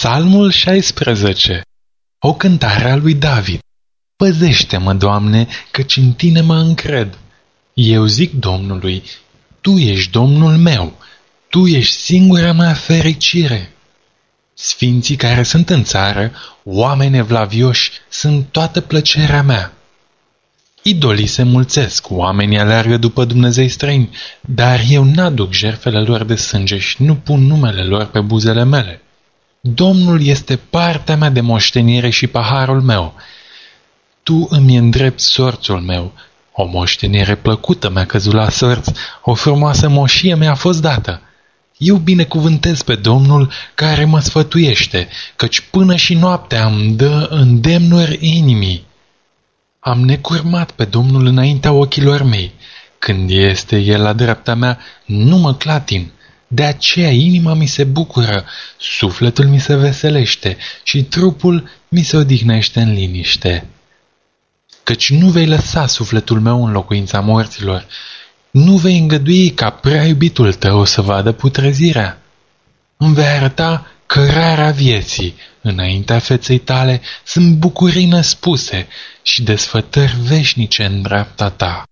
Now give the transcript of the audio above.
Psalmul 16. O cântare a lui David. Păzește-mă, Doamne, căci în Tine mă încred. Eu zic Domnului, Tu ești Domnul meu, Tu ești singura mea fericire. Sfinții care sunt în țară, oameni evlavioși, sunt toată plăcerea mea. Idolii se mulțesc, oamenii aleargă după Dumnezei străini, dar eu n-aduc jertfele lor de sânge și nu pun numele lor pe buzele mele. Domnul este partea mea de moștenire și paharul meu. Tu îmi îndrepți sorțul meu. O moștenire plăcută mi-a căzut la sorți, o frumoasă moșie mi-a fost dată. Eu binecuvântez pe Domnul care mă sfătuiește, căci până și noaptea îmi dă îndemnuri inimii. Am necurmat pe Domnul înaintea ochilor mei. Când este El la dreapta mea, nu mă clatin. De aceea inima mi se bucură, sufletul mi se veselește și trupul mi se odihnește în liniște. Căci nu vei lăsa sufletul meu în locuința morților, nu vei îngădui ca prea iubitul tău să vadă putrezirea. Îmi vei arăta cărarea vieții, înaintea feței tale sunt bucurii nespuse și desfătări veșnice în dreapta ta.